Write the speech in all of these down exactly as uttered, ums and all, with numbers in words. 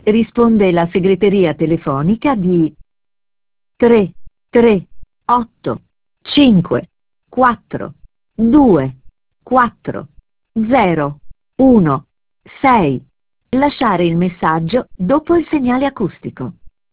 risponde la segreteria telefonica di tre tre otto cinque quattro due quattro zero uno sei. Lasciare il messaggio dopo il segnale acustico.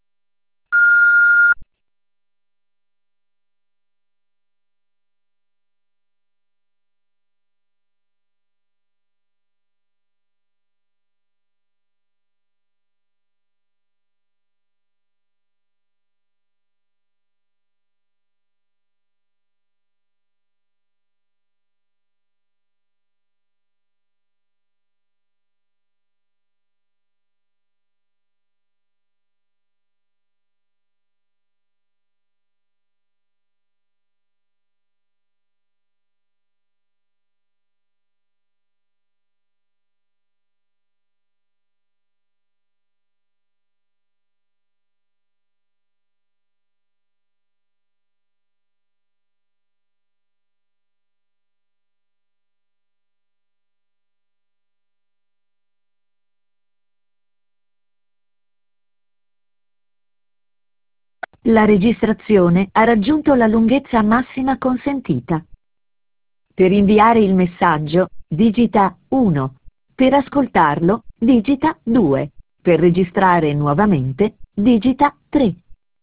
La registrazione ha raggiunto la lunghezza massima consentita. Per inviare il messaggio, digita uno. Per ascoltarlo, digita due. Per registrare nuovamente, digita tre.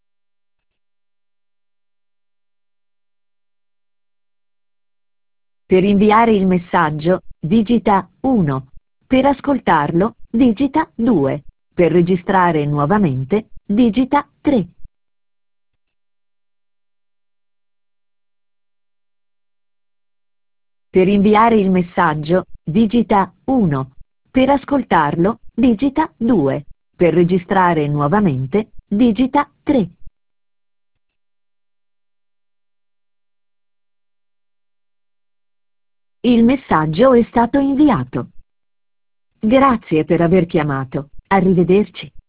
Per inviare il messaggio, digita uno. Per ascoltarlo, digita due. Per registrare nuovamente, digita tre. Per inviare il messaggio, digita uno. Per ascoltarlo, digita due. Per registrare nuovamente, digita tre. Il messaggio è stato inviato. Grazie per aver chiamato. Arrivederci.